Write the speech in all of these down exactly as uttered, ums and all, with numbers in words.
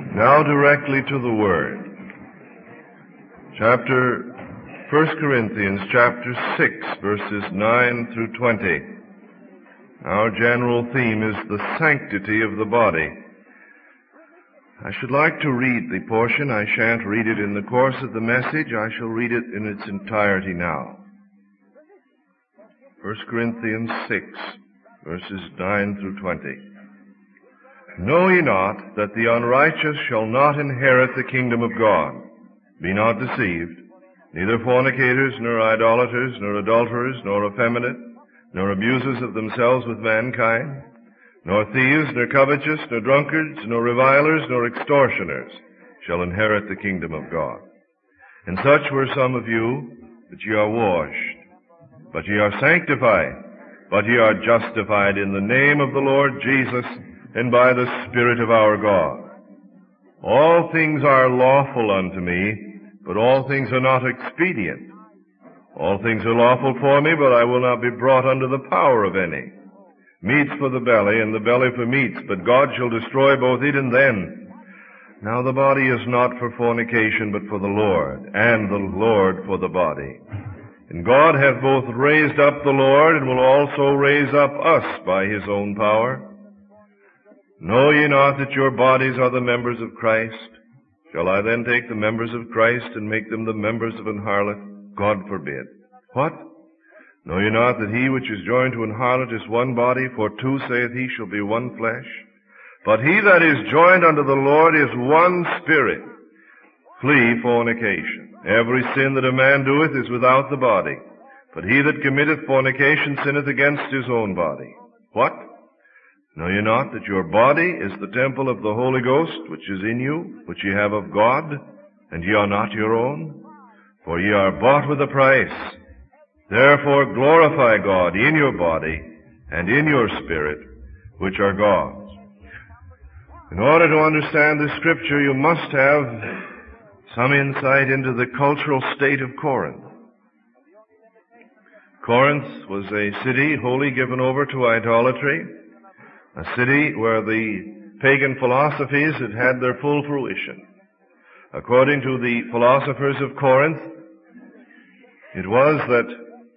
Now directly to the Word. Chapter, First Corinthians chapter six, verses nine through twenty. Our general theme is the sanctity of the body. I should like to read the portion. I shan't read it in the course of the message. I shall read it in its entirety now. First Corinthians six, verses nine through twenty. Know ye not that the unrighteous shall not inherit the kingdom of God? Be not deceived. Neither fornicators, nor idolaters, nor adulterers, nor effeminate, nor abusers of themselves with mankind, nor thieves, nor covetous, nor drunkards, nor revilers, nor extortioners shall inherit the kingdom of God. And such were some of you, but ye are washed, but ye are sanctified, but ye are justified in the name of the Lord Jesus, and by the Spirit of our God. All things are lawful unto me, but all things are not expedient. All things are lawful for me, but I will not be brought under the power of any. Meats for the belly, and the belly for meats, but God shall destroy both it and them. Now the body is not for fornication, but for the Lord, and the Lord for the body. And God hath both raised up the Lord, and will also raise up us by his own power. Know ye not that your bodies are the members of Christ? Shall I then take the members of Christ and make them the members of an harlot? God forbid. What? Know ye not that he which is joined to an harlot is one body? For two, saith he, shall be one flesh. But he that is joined unto the Lord is one spirit. Flee fornication. Every sin that a man doeth is without the body. But he that committeth fornication sinneth against his own body. What? Know ye not that your body is the temple of the Holy Ghost, which is in you, which ye have of God, and ye are not your own? For ye are bought with a price. Therefore glorify God in your body and in your spirit, which are God's. In order to understand this scripture, you must have some insight into the cultural state of Corinth. Corinth was a city wholly given over to idolatry, a city where the pagan philosophies had had their full fruition. According to the philosophers of Corinth, it was that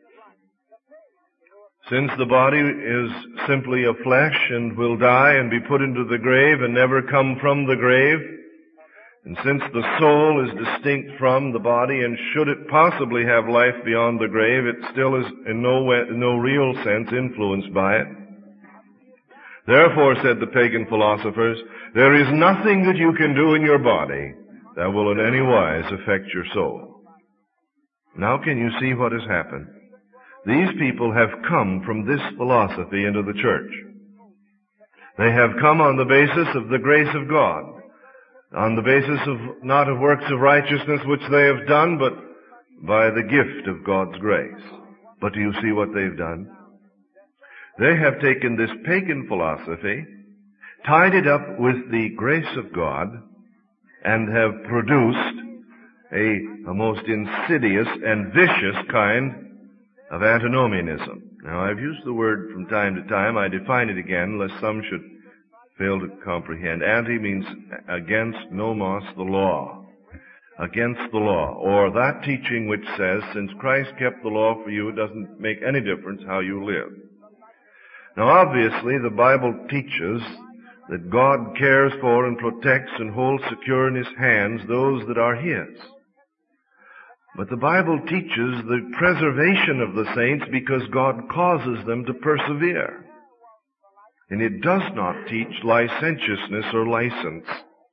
since the body is simply a flesh and will die and be put into the grave and never come from the grave, and since the soul is distinct from the body and should it possibly have life beyond the grave, it still is in no way, no real sense influenced by it. Therefore, said the pagan philosophers, there is nothing that you can do in your body that will in any wise affect your soul. Now can you see what has happened? These people have come from this philosophy into the church. They have come on the basis of the grace of God, on the basis of not of works of righteousness which they have done, but by the gift of God's grace. But do you see what they've done? They have taken this pagan philosophy, tied it up with the grace of God, and have produced a, a most insidious and vicious kind of antinomianism. Now, I've used the word from time to time. I define it again, lest some should fail to comprehend. Anti means against, nomos, the law. Against the law, or that teaching which says, since Christ kept the law for you, it doesn't make any difference how you live. Now, obviously, the Bible teaches that God cares for and protects and holds secure in his hands those that are his. But the Bible teaches the preservation of the saints because God causes them to persevere. And it does not teach licentiousness or license.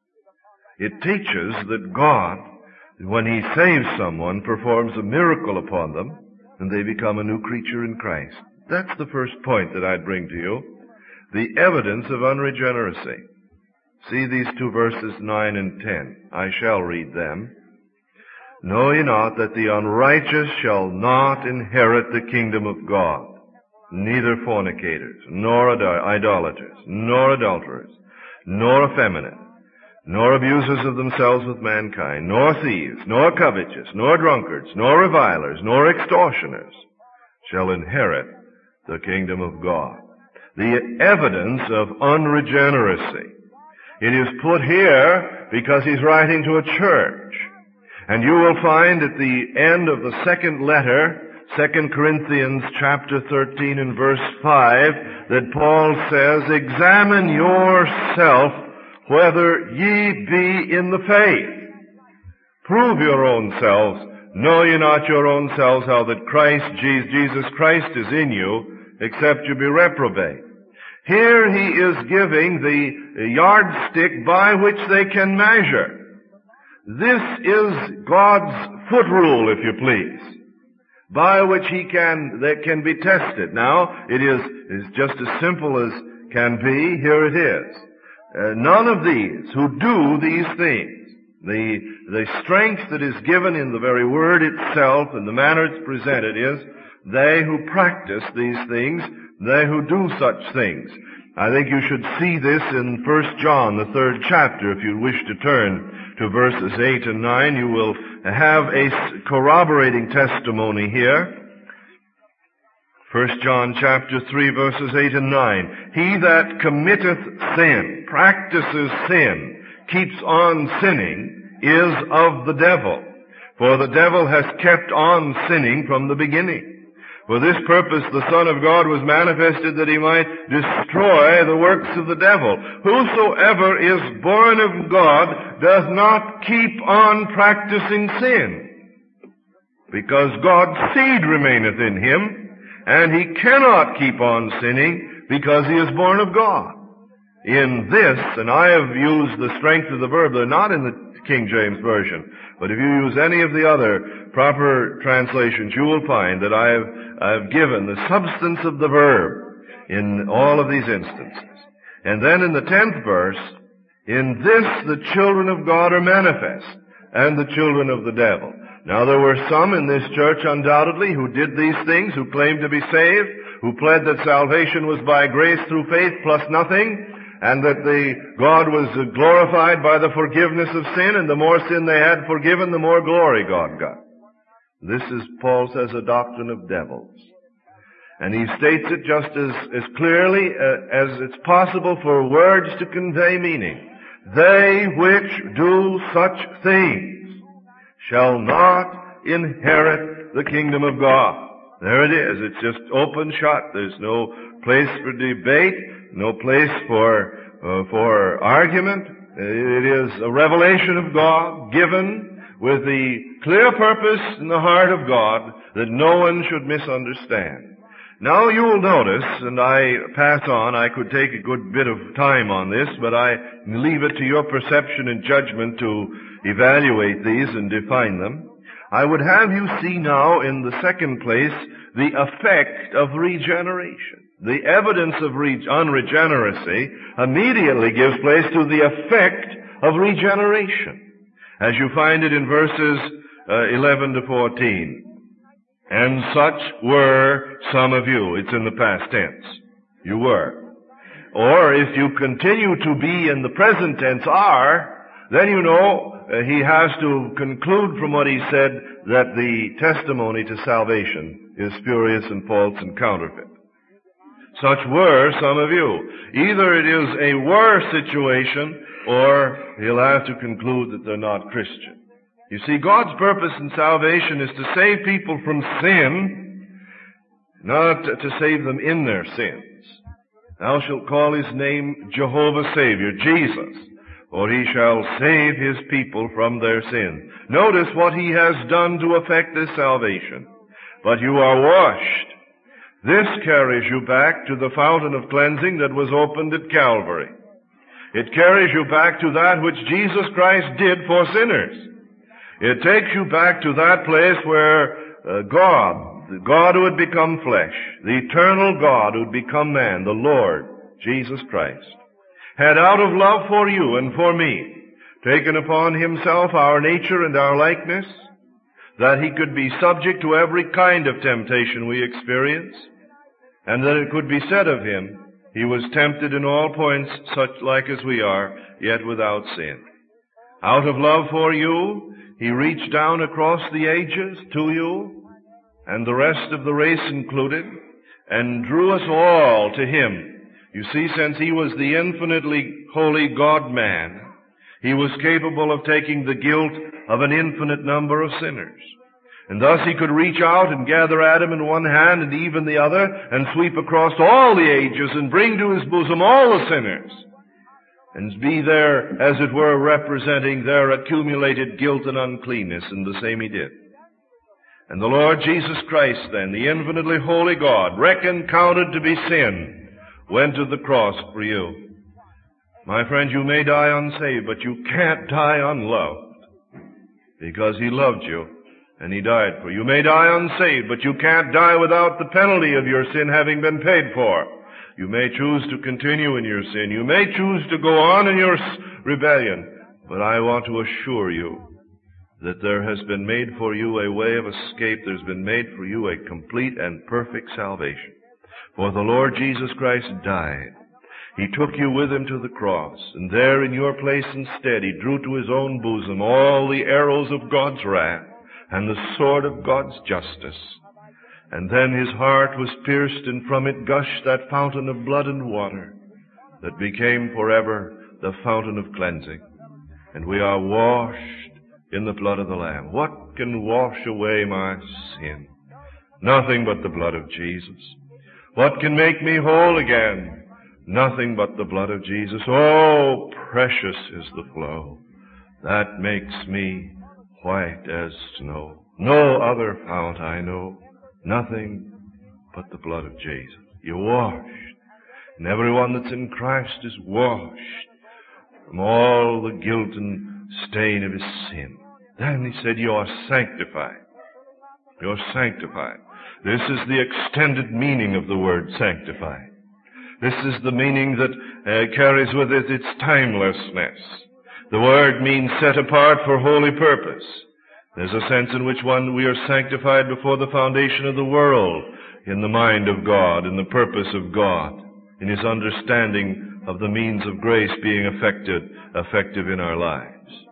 It teaches that God, when he saves someone, performs a miracle upon them, and they become a new creature in Christ. That's the first point that I'd bring to you. The evidence of unregeneracy. See these two verses, nine and ten. I shall read them. Know ye not that the unrighteous shall not inherit the kingdom of God? Neither fornicators, nor idolaters, nor adulterers, nor effeminate, nor abusers of themselves with mankind, nor thieves, nor covetous, nor drunkards, nor revilers, nor extortioners shall inherit the kingdom of God. The evidence of unregeneracy. It is put here because he's writing to a church. And you will find at the end of the second letter, Second Corinthians chapter thirteen and verse five, that Paul says, examine yourself whether ye be in the faith. Prove your own selves. Know ye not your own selves how that Christ, Jesus Christ is in you, except you be reprobate. Here he is giving the yardstick by which they can measure. This is God's foot rule, if you please, by which he can, that can be tested. Now, it is, is just as simple as can be. Here it is. Uh, none of these who do these things, the, the strength that is given in the very word itself and the manner it's presented is they who practice these things, they who do such things. I think you should see this in First John, the third chapter. If you wish to turn to verses eight and nine, you will have a corroborating testimony here. First John chapter three, verses eight and nine. He that committeth sin, practices sin, keeps on sinning, is of the devil. For the devil has kept on sinning from the beginning. For this purpose the Son of God was manifested that he might destroy the works of the devil. Whosoever is born of God does not keep on practicing sin, because God's seed remaineth in him, and he cannot keep on sinning because he is born of God. In this, and I have used the strength of the verb, they're not in the King James Version, but if you use any of the other proper translations, you will find that I have, I have given the substance of the verb in all of these instances. And then in the tenth verse, in this the children of God are manifest, and the children of the devil. Now there were some in this church undoubtedly who did these things, who claimed to be saved, who pled that salvation was by grace through faith plus nothing, and that the God was glorified by the forgiveness of sin, and the more sin they had forgiven, the more glory God got. This is, Paul says, a doctrine of devils. And he states it just as, as clearly uh, as it's possible for words to convey meaning. They which do such things shall not inherit the kingdom of God. There it is. It's just open shut. There's no place for debate, no place for uh, for argument. It is a revelation of God given with the clear purpose in the heart of God that no one should misunderstand. Now you will notice, and I pass on, I could take a good bit of time on this, but I leave it to your perception and judgment to evaluate these and define them. I would have you see now in the second place the effect of regeneration. The evidence of re- unregeneracy immediately gives place to the effect of regeneration, as you find it in verses uh, eleven to fourteen. And such were some of you. It's in the past tense. You were. Or if you continue to be in the present tense are, then you know uh, he has to conclude from what he said that the testimony to salvation is spurious and false and counterfeit. Such were some of you. Either it is a were situation, or he'll have to conclude that they're not Christian. You see, God's purpose in salvation is to save people from sin, not to save them in their sins. Thou shalt call his name Jehovah Savior, Jesus, for he shall save his people from their sins. Notice what he has done to effect this salvation. But you are washed. This carries you back to the fountain of cleansing that was opened at Calvary. It carries you back to that which Jesus Christ did for sinners. It takes you back to that place where uh, God, the God who had become flesh, the eternal God who had become man, the Lord, Jesus Christ, had out of love for you and for me taken upon himself our nature and our likeness, that he could be subject to every kind of temptation we experience, and that it could be said of him, he was tempted in all points such like as we are, yet without sin. Out of love for you, he reached down across the ages to you, and the rest of the race included, and drew us all to him. You see, since he was the infinitely holy God-man, He was capable of taking the guilt of an infinite number of sinners. And thus he could reach out and gather Adam in one hand and Eve in the other and sweep across all the ages and bring to his bosom all the sinners and be there, as it were, representing their accumulated guilt and uncleanness, and the same he did. And the Lord Jesus Christ then, the infinitely holy God, reckoned, counted to be sin, went to the cross for you. My friend, you may die unsaved, but you can't die unloved, because he loved you and he died for you. You may die unsaved, but you can't die without the penalty of your sin having been paid for. You may choose to continue in your sin. You may choose to go on in your rebellion. But I want to assure you that there has been made for you a way of escape. There's been made for you a complete and perfect salvation. For the Lord Jesus Christ died. He took you with him to the cross, and there in your place instead he drew to his own bosom all the arrows of God's wrath and the sword of God's justice. And then his heart was pierced, and from it gushed that fountain of blood and water that became forever the fountain of cleansing. And we are washed in the blood of the Lamb. What can wash away my sin? Nothing but the blood of Jesus. What can make me whole again? Nothing but the blood of Jesus. Oh, precious is the flow that makes me white as snow. No other fount I know. Nothing but the blood of Jesus. You're washed. And everyone that's in Christ is washed from all the guilt and stain of his sin. Then he said, you are sanctified. You're sanctified. This is the extended meaning of the word sanctified. This is the meaning that uh, carries with it its timelessness. The word means set apart for holy purpose. There's a sense in which one we are sanctified before the foundation of the world, in the mind of God, in the purpose of God, in his understanding of the means of grace being effective, effective in our lives.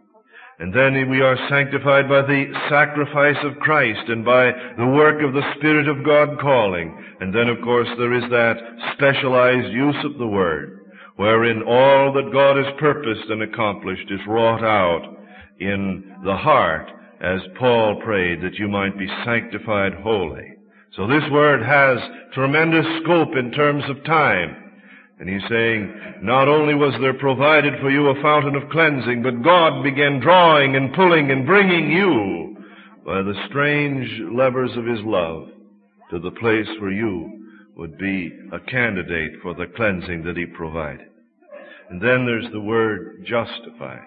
And then we are sanctified by the sacrifice of Christ and by the work of the Spirit of God calling. And then, of course, there is that specialized use of the Word, wherein all that God has purposed and accomplished is wrought out in the heart, as Paul prayed, that you might be sanctified wholly. So this word has tremendous scope in terms of time. And he's saying, not only was there provided for you a fountain of cleansing, but God began drawing and pulling and bringing you by the strange levers of his love to the place where you would be a candidate for the cleansing that he provided. And then there's the word justified.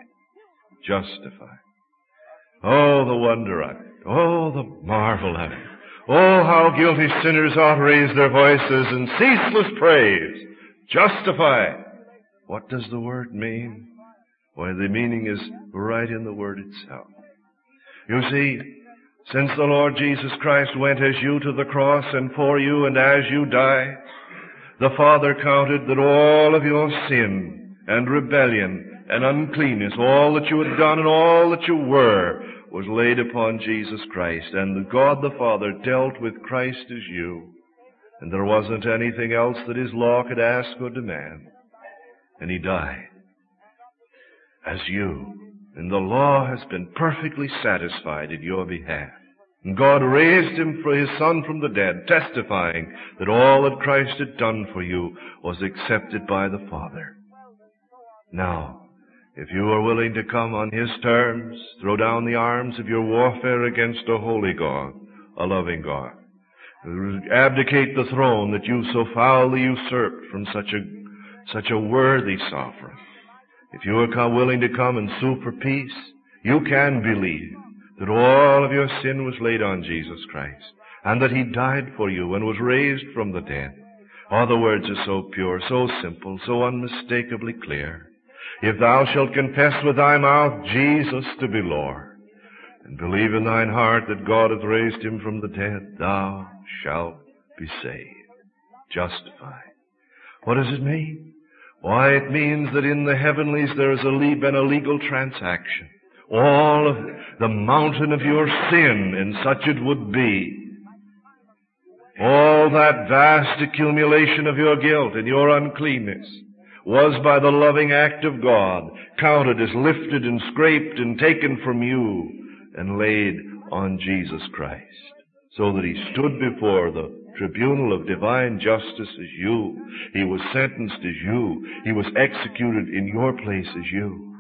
Justified. Oh, the wonder of it. Oh, the marvel of it. Oh, how guilty sinners ought to raise their voices in ceaseless praise. Justified. What does the word mean? Why, the meaning is right in the word itself. You see, since the Lord Jesus Christ went as you to the cross and for you and as you died, the Father counted that all of your sin and rebellion and uncleanness, all that you had done and all that you were, was laid upon Jesus Christ. And the God the Father dealt with Christ as you. And there wasn't anything else that his law could ask or demand. And he died as you. And the law has been perfectly satisfied in your behalf. And God raised him for his Son from the dead, testifying that all that Christ had done for you was accepted by the Father. Now, if you are willing to come on his terms, throw down the arms of your warfare against a holy God, a loving God, abdicate the throne that you so foully usurped from such a such a worthy sovereign. If you are willing to come and sue for peace, you can believe that all of your sin was laid on Jesus Christ, and that he died for you and was raised from the dead. Oh, the words are so pure, so simple, so unmistakably clear. If thou shalt confess with thy mouth Jesus to be Lord, and believe in thine heart that God hath raised him from the dead, thou shalt be saved, justified. What does it mean? Why, it means that in the heavenlies there has been a legal transaction. All of the mountain of your sin, and such it would be, all that vast accumulation of your guilt and your uncleanness, was by the loving act of God counted as lifted and scraped and taken from you and laid on Jesus Christ, so that he stood before the tribunal of divine justice as you. He was sentenced as you. He was executed in your place as you.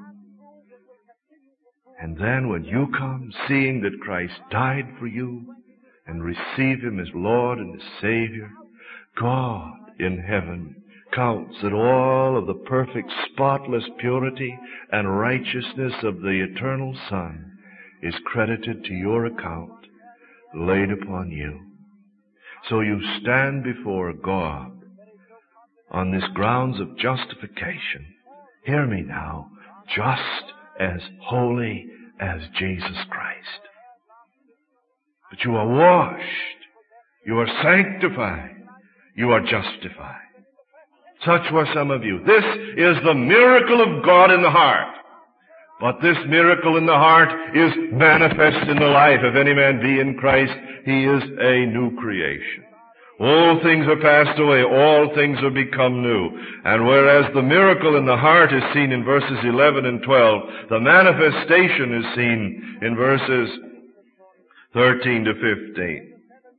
And then when you come, seeing that Christ died for you, and receive him as Lord and as Savior, God in heaven counts that all of the perfect, spotless purity and righteousness of the eternal Son is credited to your account, laid upon you. So you stand before God on this grounds of justification. Hear me now, just as holy as Jesus Christ. But you are washed, you are sanctified, you are justified. Such were some of you. This is the miracle of God in the heart. But this miracle in the heart is manifest in the life. If any man be in Christ, he is a new creation. All things are passed away, all things are become new. And whereas the miracle in the heart is seen in verses eleven and twelve, the manifestation is seen in verses thirteen to fifteen.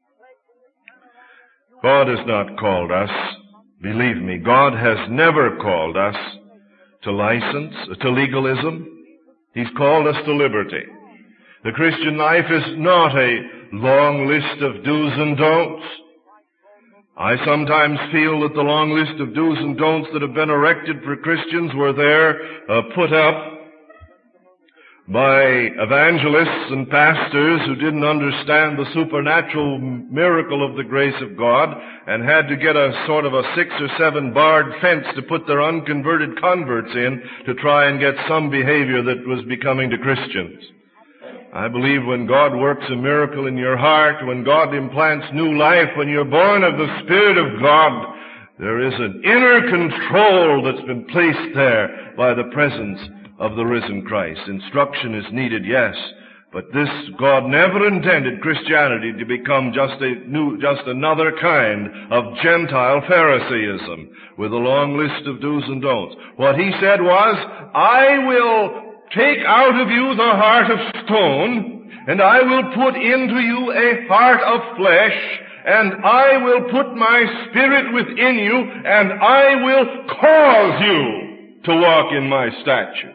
God has not called us, believe me, God has never called us to license, to legalism. He's called us to liberty. The Christian life is not a long list of do's and don'ts. I sometimes feel that the long list of do's and don'ts that have been erected for Christians were there, uh, put up by evangelists and pastors who didn't understand the supernatural miracle of the grace of God and had to get a sort of a six or seven barred fence to put their unconverted converts in to try and get some behavior that was becoming to Christians. I believe when God works a miracle in your heart, when God implants new life, when you're born of the Spirit of God, there is an inner control that's been placed there by the presence of the risen Christ. Instruction is needed, yes, but this, God never intended Christianity to become just a new, just another kind of Gentile Pharisaism with a long list of do's and don'ts. What he said was, I will take out of you the heart of stone, and I will put into you a heart of flesh, and I will put my Spirit within you, and I will cause you to walk in my statutes.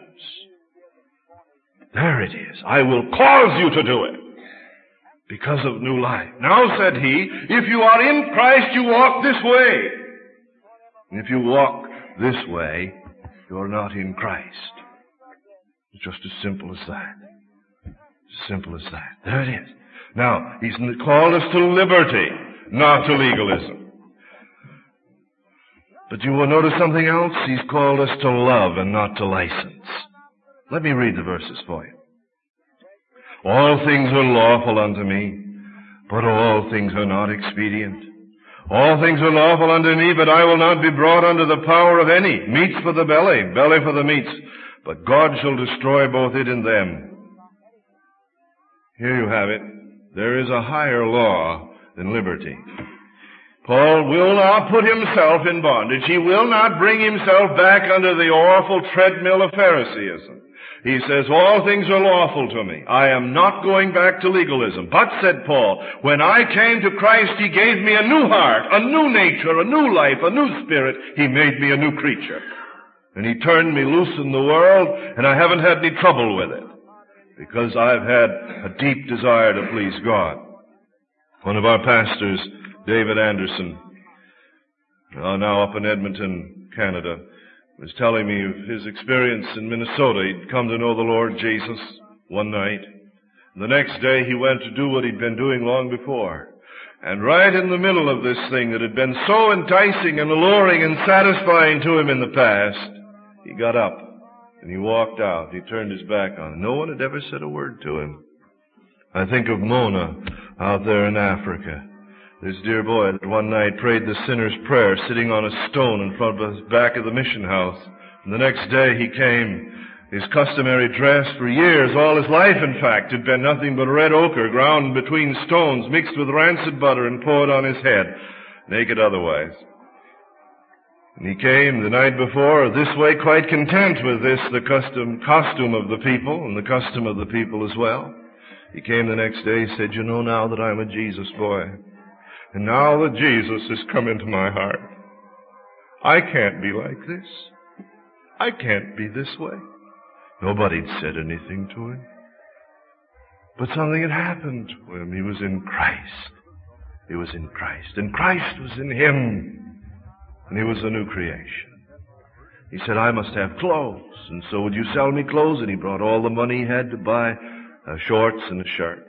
There it is. I will cause you to do it because of new life. Now, said he, if you are in Christ, you walk this way. And if you walk this way, you're not in Christ. It's just as simple as that. As simple as that. There it is. Now, he's called us to liberty, not to legalism. But you will notice something else? He's called us to love and not to license. Let me read the verses for you. All things are lawful unto me, but all things are not expedient. All things are lawful unto me, but I will not be brought under the power of any. Meats for the belly, belly for the meats. But God shall destroy both it and them. Here you have it. There is a higher law than liberty. Paul will not put himself in bondage. He will not bring himself back under the awful treadmill of Pharisaism. He says, all things are lawful to me. I am not going back to legalism. But, said Paul, when I came to Christ, he gave me a new heart, a new nature, a new life, a new spirit. He made me a new creature. And he turned me loose in the world, and I haven't had any trouble with it, because I've had a deep desire to please God. One of our pastors, David Anderson, now up in Edmonton, Canada, was telling me of his experience in Minnesota. He'd come to know the Lord Jesus one night. The next day he went to do what he'd been doing long before. And right in the middle of this thing that had been so enticing and alluring and satisfying to him in the past, he got up and he walked out. He turned his back on him. No one had ever said a word to him. I think of Mona out there in Africa. This dear boy that one night prayed the sinner's prayer sitting on a stone in front of the back of the mission house. And the next day he came, his customary dress for years, all his life in fact, had been nothing but red ochre ground between stones, mixed with rancid butter and poured on his head, naked otherwise. And he came the night before this way quite content with this, the custom, costume of the people and the custom of the people as well. He came the next day, he said, you know now that I'm a Jesus boy, and now that Jesus has come into my heart, I can't be like this. I can't be this way. Nobody had said anything to him. But something had happened to him. He was in Christ. He was in Christ. And Christ was in him. And he was a new creation. He said, I must have clothes. And so would you sell me clothes? And he brought all the money he had to buy uh, shorts and a shirt.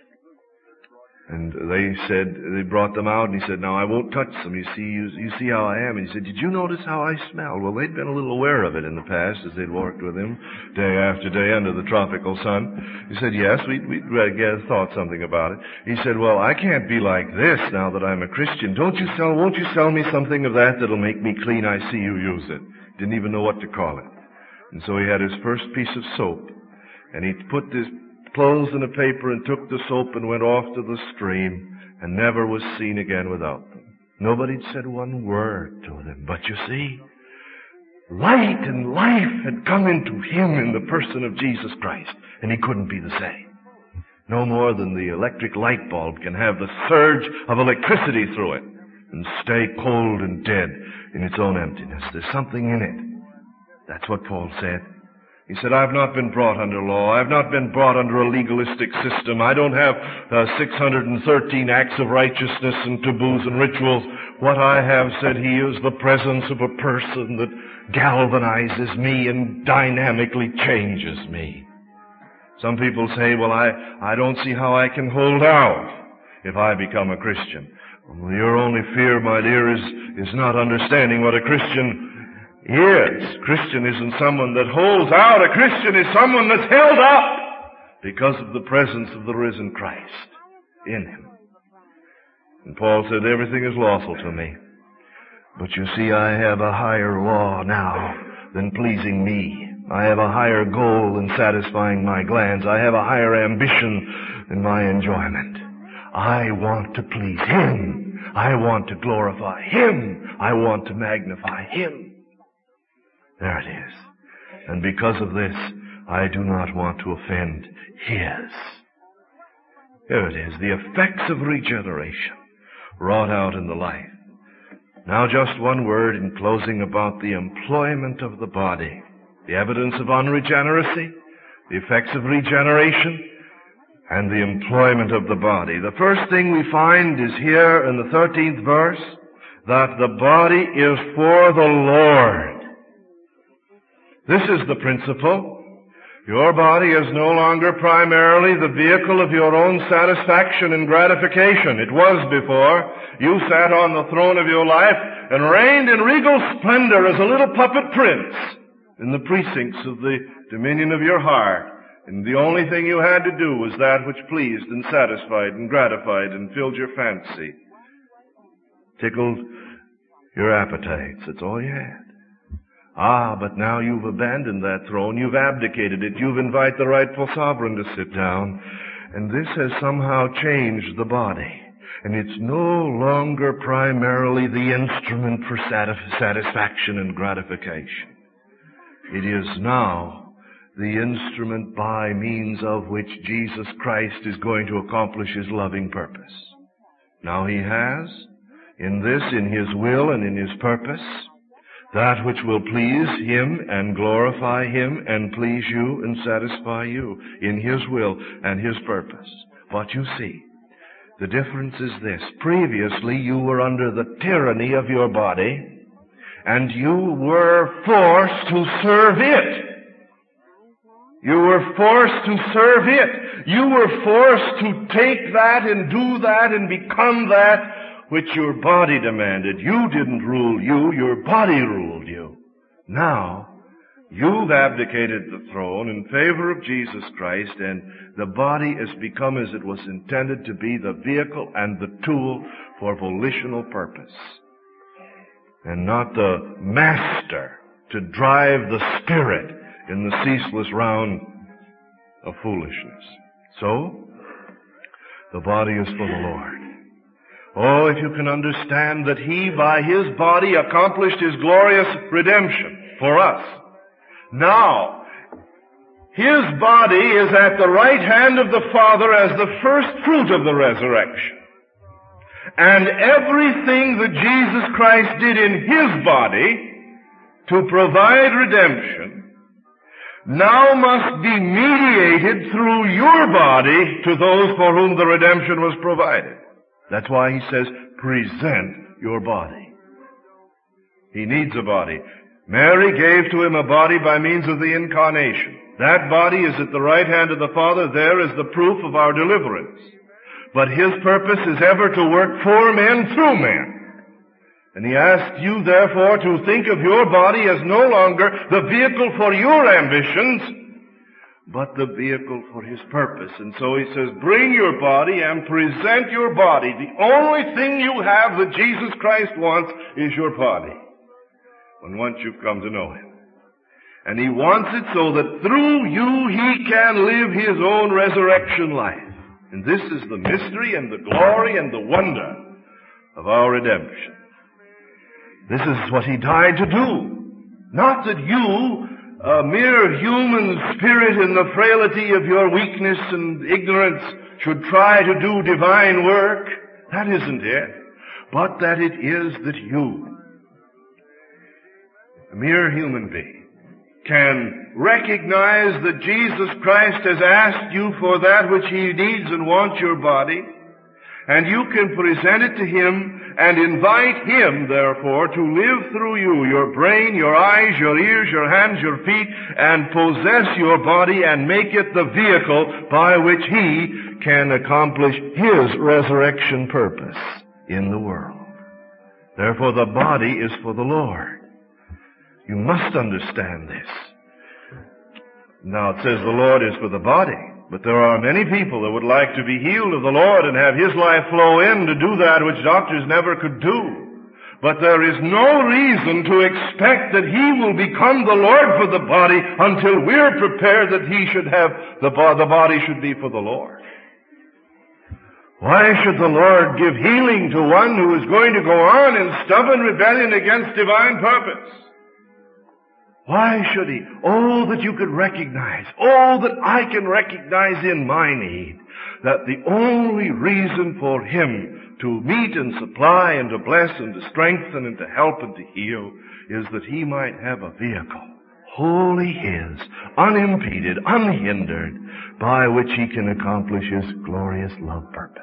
And they said, they brought them out, and he said, now I won't touch them. You see, you, you see how I am. And he said, did you notice how I smell? Well, they'd been a little aware of it in the past as they'd walked with him day after day under the tropical sun. He said, yes, we'd, we'd uh, thought something about it. He said, well, I can't be like this now that I'm a Christian. Don't you sell, won't you sell me something of that that'll make me clean? I see you use it. Didn't even know what to call it. And so he had his first piece of soap, and he put this clothes in a paper and took the soap and went off to the stream and never was seen again without them. Nobody said one word to them. But you see, light and life had come into him in the person of Jesus Christ, and he couldn't be the same. No more than the electric light bulb can have the surge of electricity through it and stay cold and dead in its own emptiness. There's something in it. That's what Paul said. He said, I've not been brought under law. I've not been brought under a legalistic system. I don't have uh, six hundred thirteen acts of righteousness and taboos and rituals. What I have, said he, is the presence of a person that galvanizes me and dynamically changes me. Some people say, well, I, I don't see how I can hold out if I become a Christian. Well, your only fear, my dear, is, is not understanding what a Christian Yes, Christian isn't someone that holds out. A Christian is someone that's held up because of the presence of the risen Christ in him. And Paul said, everything is lawful to me. But you see, I have a higher law now than pleasing me. I have a higher goal than satisfying my glands. I have a higher ambition than my enjoyment. I want to please him. I want to glorify him. I want to magnify him. There it is. And because of this, I do not want to offend his. Here it is, the effects of regeneration wrought out in the life. Now just one word in closing about the employment of the body. The evidence of unregeneracy, the effects of regeneration, and the employment of the body. The first thing we find is here in the thirteenth verse, that the body is for the Lord. This is the principle. Your body is no longer primarily the vehicle of your own satisfaction and gratification. It was before. You sat on the throne of your life and reigned in regal splendor as a little puppet prince in the precincts of the dominion of your heart. And the only thing you had to do was that which pleased and satisfied and gratified and filled your fancy. Tickled your appetites. That's all you had. Ah, but now you've abandoned that throne. You've abdicated it. You've invited the rightful sovereign to sit down. And this has somehow changed the body. And it's no longer primarily the instrument for satisf- satisfaction and gratification. It is now the instrument by means of which Jesus Christ is going to accomplish his loving purpose. Now he has, in this, in his will and in his purpose, that which will please him and glorify him and please you and satisfy you in his will and his purpose. But you see, the difference is this. Previously, you were under the tyranny of your body, and you were forced to serve it. You were forced to serve it. You were forced to take that and do that and become that which your body demanded. You didn't rule you, your body ruled you. Now, you've abdicated the throne in favor of Jesus Christ, and the body has become, as it was intended to be, the vehicle and the tool for volitional purpose, and not the master to drive the spirit in the ceaseless round of foolishness. So, the body is for the Lord. Oh, if you can understand that He, by His body, accomplished His glorious redemption for us. Now, His body is at the right hand of the Father as the first fruit of the resurrection. And everything that Jesus Christ did in His body to provide redemption now must be mediated through your body to those for whom the redemption was provided. That's why He says, present your body. He needs a body. Mary gave to Him a body by means of the incarnation. That body is at the right hand of the Father. There is the proof of our deliverance. But His purpose is ever to work for men through men. And He asked you, therefore, to think of your body as no longer the vehicle for your ambitions, but the vehicle for His purpose. And so He says, bring your body and present your body. The only thing you have that Jesus Christ wants is your body, when once you've come to know Him. And He wants it so that through you He can live His own resurrection life. And this is the mystery and the glory and the wonder of our redemption. This is what He died to do. Not that you, a mere human spirit in the frailty of your weakness and ignorance, should try to do divine work. That isn't it. But that it is that you, a mere human being, can recognize that Jesus Christ has asked you for that which He needs and wants your body, and you can present it to Him and invite Him, therefore, to live through you, your brain, your eyes, your ears, your hands, your feet, and possess your body and make it the vehicle by which He can accomplish His resurrection purpose in the world. Therefore, the body is for the Lord. You must understand this. Now, it says the Lord is for the body, but there are many people that would like to be healed of the Lord and have His life flow in to do that which doctors never could do. But there is no reason to expect that He will become the Lord for the body until we're prepared that He should have, the, bo- the body should be for the Lord. Why should the Lord give healing to one who is going to go on in stubborn rebellion against divine purpose? Why should He? Oh, that you could recognize, oh, that I can recognize in my need, that the only reason for Him to meet and supply and to bless and to strengthen and to help and to heal is that He might have a vehicle, wholly His, unimpeded, unhindered, by which He can accomplish His glorious love purpose.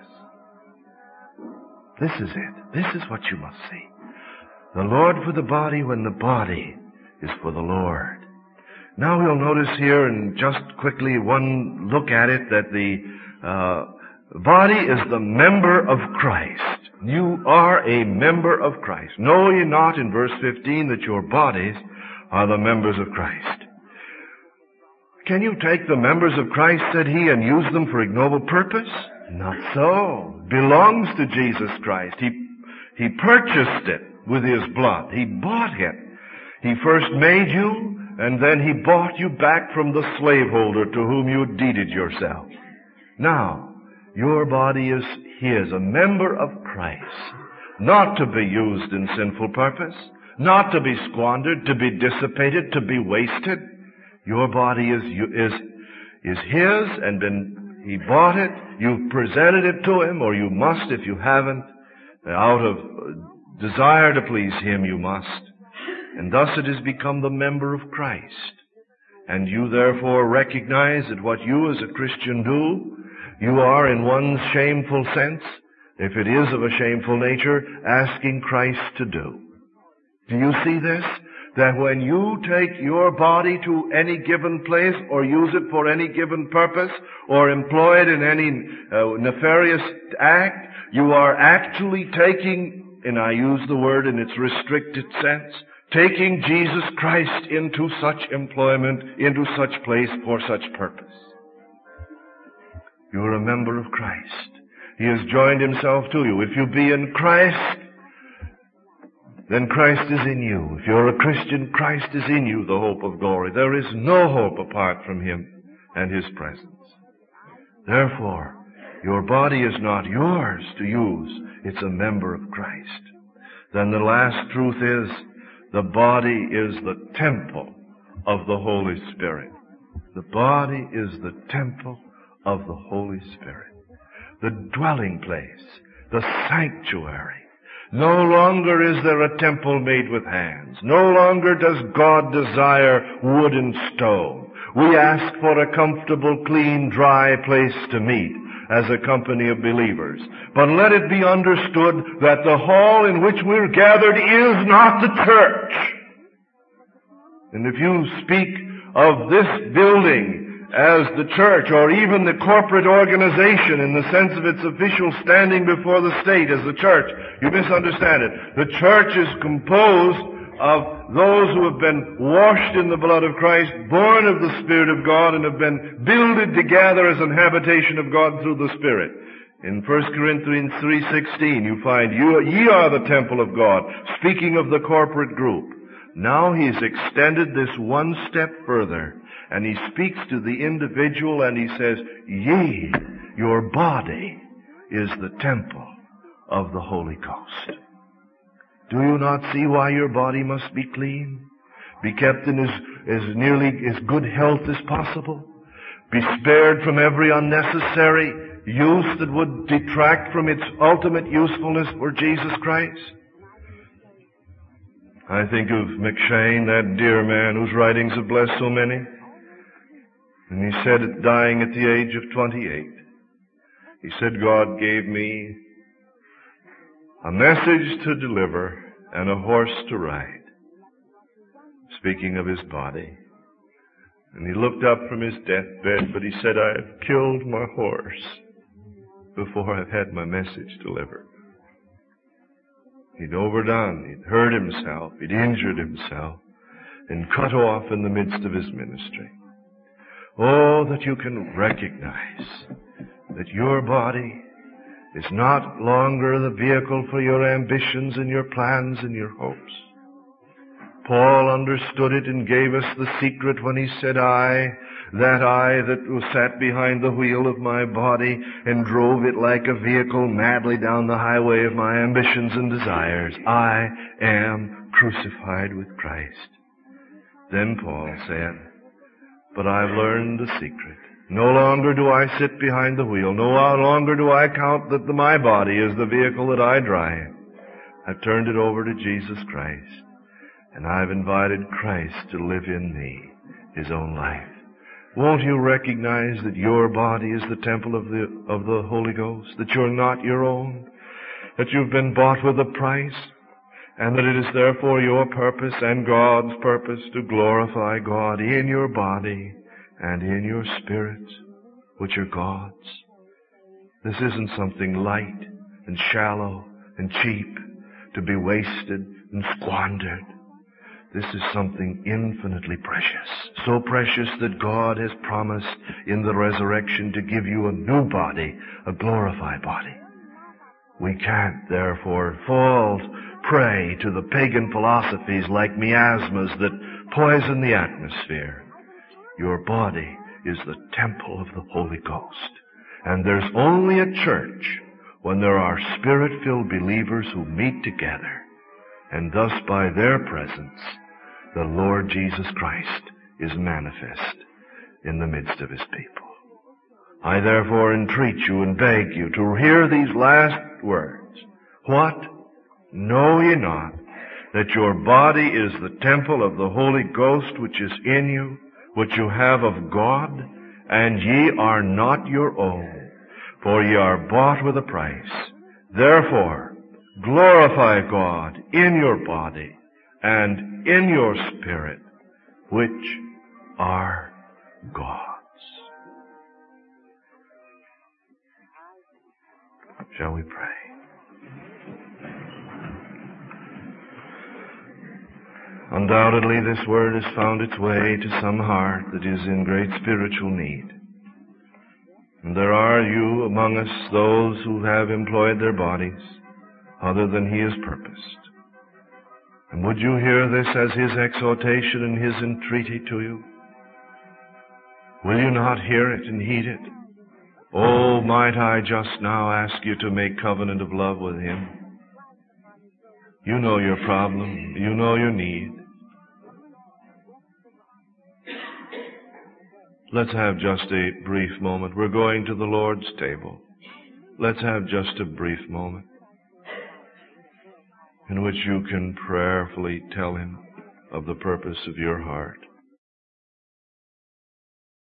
This is it. This is what you must see. The Lord for the body when the body is for the Lord. Now we'll notice here, and just quickly one look at it, that the uh, body is the member of Christ. You are a member of Christ. Know ye not, in verse fifteen, that your bodies are the members of Christ. Can you take the members of Christ, said he, and use them for ignoble purpose? Not so. It belongs to Jesus Christ. He, he purchased it with His blood. He bought it. He first made you, and then He bought you back from the slaveholder to whom you deeded yourself. Now, your body is His, a member of Christ, not to be used in sinful purpose, not to be squandered, to be dissipated, to be wasted. Your body is is is His, and been He bought it. You've presented it to Him, or you must if you haven't. Out of desire to please Him, you must. And thus it has become the member of Christ. And you therefore recognize that what you as a Christian do, you are in one shameful sense, if it is of a shameful nature, asking Christ to do. Do you see this? That when you take your body to any given place or use it for any given purpose or employ it in any uh, nefarious act, you are actually taking, and I use the word in its restricted sense, taking Jesus Christ into such employment, into such place, for such purpose. You're a member of Christ. He has joined Himself to you. If you be in Christ, then Christ is in you. If you're a Christian, Christ is in you, the hope of glory. There is no hope apart from Him and His presence. Therefore, Your body is not yours to use. It's a member of Christ. Then the last truth is, the body is the temple of the Holy Spirit. The body is the temple of the Holy Spirit. The dwelling place, the sanctuary. No longer is there a temple made with hands. No longer does God desire wood and stone. We ask for a comfortable, clean, dry place to meet as a company of believers. But let it be understood that the hall in which we're gathered is not the church. And if you speak of this building as the church, or even the corporate organization in the sense of its official standing before the state as the church, you misunderstand it. The church is composed of those who have been washed in the blood of Christ, born of the Spirit of God, and have been builded together as an habitation of God through the Spirit. In First Corinthians three sixteen, you find, you, ye are the temple of God, speaking of the corporate group. Now he's extended this one step further, and he speaks to the individual, and he says, ye, your body, is the temple of the Holy Ghost. Do you not see why your body must be clean? Be kept in as, as nearly as good health as possible? Be spared from every unnecessary use that would detract from its ultimate usefulness for Jesus Christ? I think of McShane, that dear man whose writings have blessed so many. And he said, at dying at the age of twenty-eight, he said, God gave me a message to deliver and a horse to ride. Speaking of his body. And he looked up from his deathbed, but he said, I have killed my horse before I've had my message delivered. He'd overdone, he'd hurt himself, he'd injured himself, and cut off in the midst of his ministry. Oh, that you can recognize that your body is not longer the vehicle for your ambitions and your plans and your hopes. Paul understood it and gave us the secret when he said, I, that I that sat behind the wheel of my body and drove it like a vehicle madly down the highway of my ambitions and desires, I am crucified with Christ. Then Paul said, but I've learned the secret. No longer do I sit behind the wheel. No longer do I count that the, my body is the vehicle that I drive. I've turned it over to Jesus Christ. And I've invited Christ to live in me, His own life. Won't you recognize that your body is the temple of the, of the Holy Ghost? That you're not your own? That you've been bought with a price? And that it is therefore your purpose and God's purpose to glorify God in your body and in your spirit, which are God's. This isn't something light and shallow and cheap to be wasted and squandered. This is something infinitely precious, so precious that God has promised in the resurrection to give you a new body, a glorified body. We can't, therefore, fall prey to the pagan philosophies like miasmas that poison the atmosphere. Your body is the temple of the Holy Ghost. And there's only a church when there are Spirit-filled believers who meet together. And thus by their presence, the Lord Jesus Christ is manifest in the midst of His people. I therefore entreat you and beg you to hear these last words. What? Know ye not that your body is the temple of the Holy Ghost which is in you, which you have of God, and ye are not your own, for ye are bought with a price. Therefore, glorify God in your body and in your spirit, which are God's. Shall we pray? Undoubtedly, this word has found its way to some heart that is in great spiritual need. And there are you among us, those who have employed their bodies other than He has purposed. And would you hear this as His exhortation and His entreaty to you? Will you not hear it and heed it? Oh, might I just now ask you to make covenant of love with Him? You know your problem. You know your need. Let's have just a brief moment. We're going to the Lord's table. Let's have just a brief moment in which you can prayerfully tell Him of the purpose of your heart.